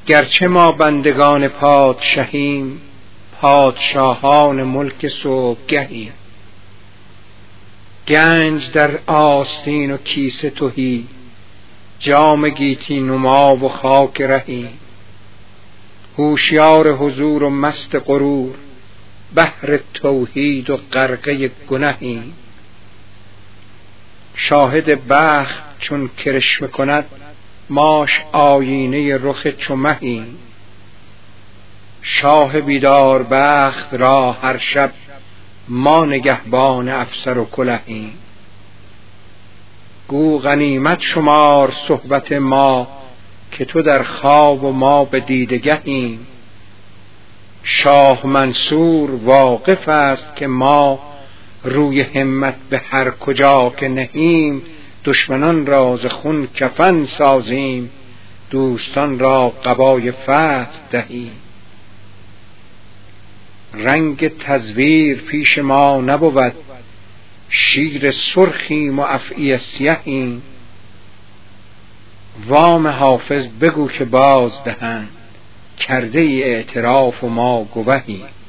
گرچه ما بندگان پادشاهیم، پادشاهان ملک صبحگهیم. گنج در آستین و کیسه تهی، جام گیتی نما و خاک رهی. هوشیار حضور و مست غرور، بحر توحید و غرقه گنهیم. شاهد بخت چون کرشمه کند، ماش آیینه رخ چو مهیم. شاه بیدار بخت را هر شب، ما نگهبان افسر و کلهیم. گو غنیمت شمار صحبت ما، که تو در خواب و ما به دیدگهیم. شاه منصور واقف است که ما، روی همت به هر کجا که نهیم. دشمنان را ز خون کفن سازیم، دوستان را قبای فتح دهیم. رنگ تزویر پیش ما نبود، شیر سرخیم و افعی سیهیم. وام حافظ بگو که باز دهند، کرده ای اعتراف و ما گوهیم.